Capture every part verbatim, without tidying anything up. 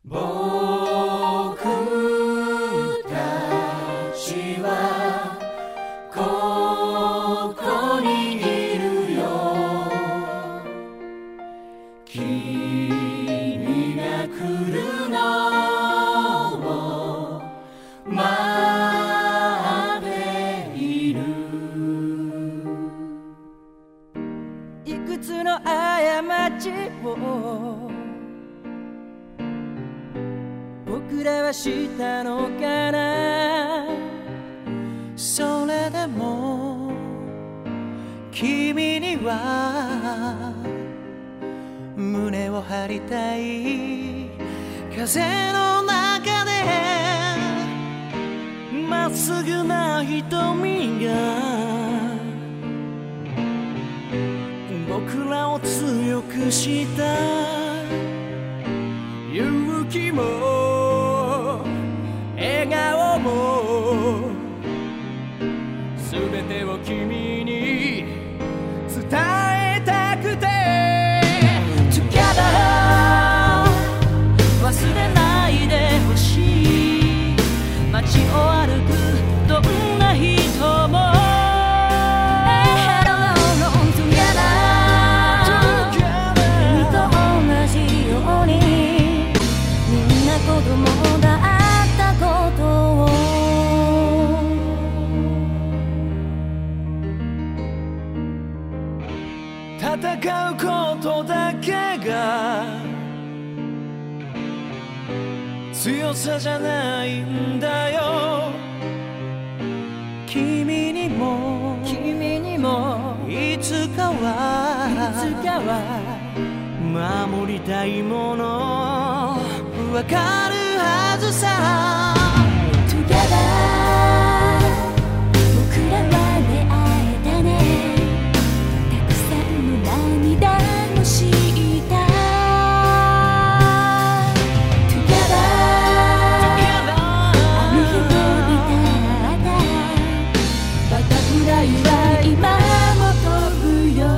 僕たちはここにいるよ。君が来るのを待っている。 いくつの過ちを僕らはしたのかな。それでも君には胸を張りたい。風の中でまっすぐな瞳が僕らを強くした。勇気も笑顔もすべてを君に伝えたくて Together 忘れないでほしい。街を歩くどんな人も戦うことだけが強さじゃないんだよ。君にも君にもいつかはいつかは守りたいものわかるはずさ。 Together 僕らは出会えたね。涙もしたTogether あの日飛び立ったバタフライは今も飛ぶよ。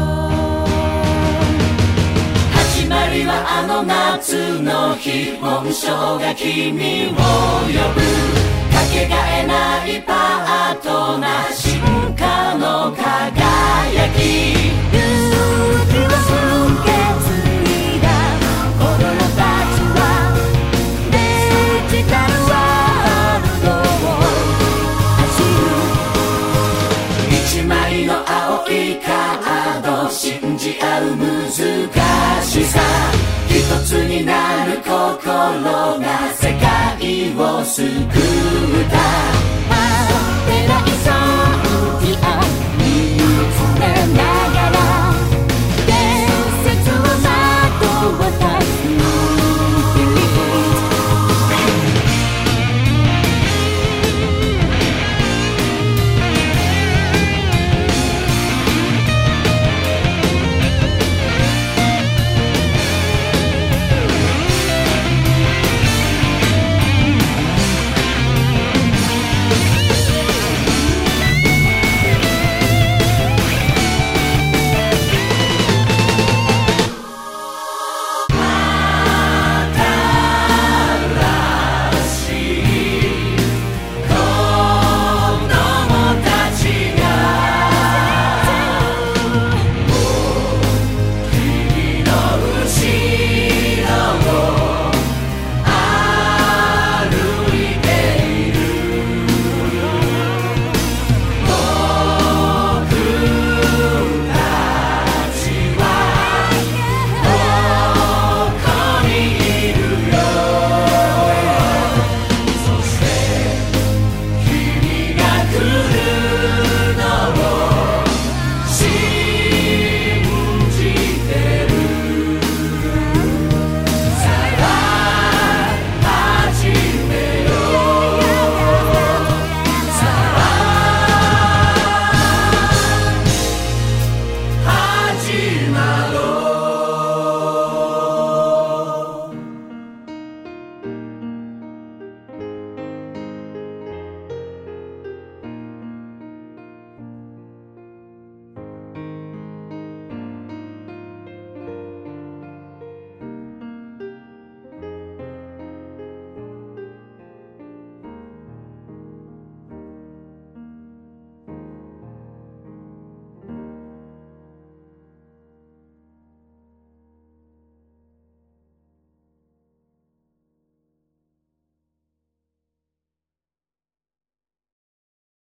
始まりはあの夏の日、紋章が君を呼ぶ。かけがえないパートナー、進化の輝き。青いカード、信じ合う難しさ。一つになる心が世界を救った。